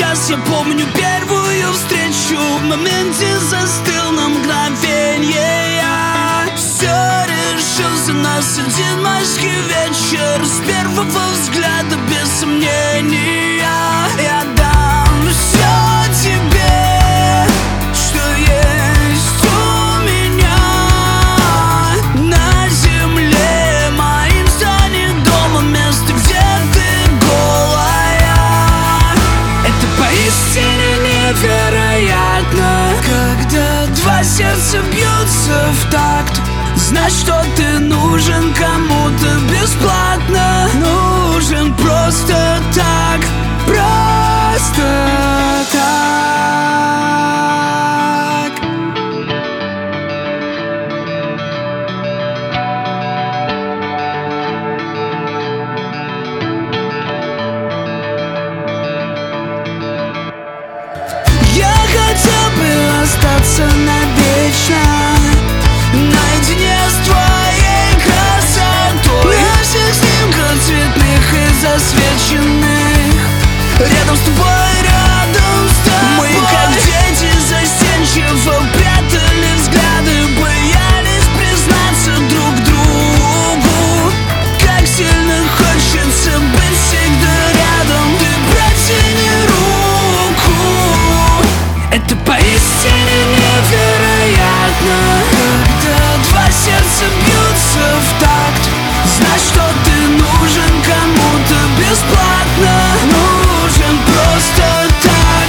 сейчас я помню первую встречу. В моменте застыл на мгновенье я. Все решил за нас один майский вечер. С первого взгляда без сомнения я дам все тебе, что есть у меня. На земле моим станет домом место, где ты голая. Это поистине невероятно, когда два сердца бьются в такт. Знать, что ты нужен кому-то бесплатно, нужен просто так, просто так. Я хотел бы остаться навечно наедине с твоей красотой. На всех снимках цветных и засвеченных, рядом с тобой, рядом с тобой. Мы как дети застенчиво прятали взгляды, боялись признаться друг другу. Как сильно хочется быть всегда рядом. Ты протяни руку. Это поистине невероятно, когда два сердца бьются в такт. Знать, что ты нужен кому-то бесплатно, нужен просто так.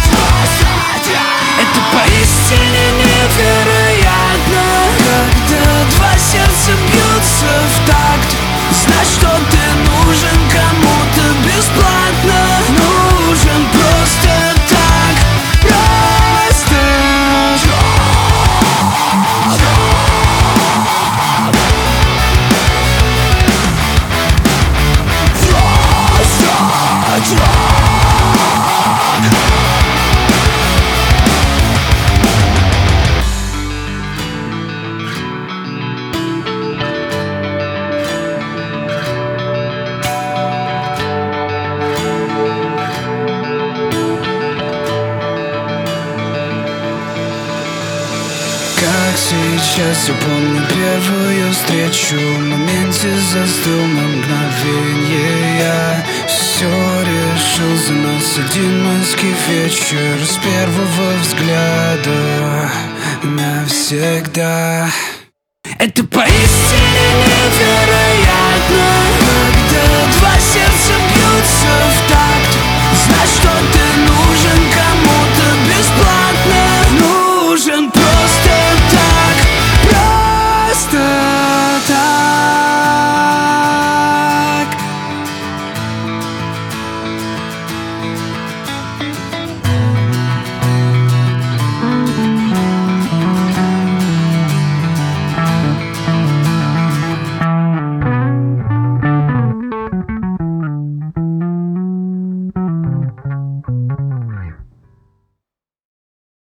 Это поистине невероятно, когда два сердца бьются в такт. Знать, что ты нужен кому-то бесплатно, нужен просто так, просто так. Как сейчас я помню первую встречу. В моменте застыл на мгновенье я. Все решил за нас один майский вечер. С первого взгляда навсегда. Это поистине невероятно,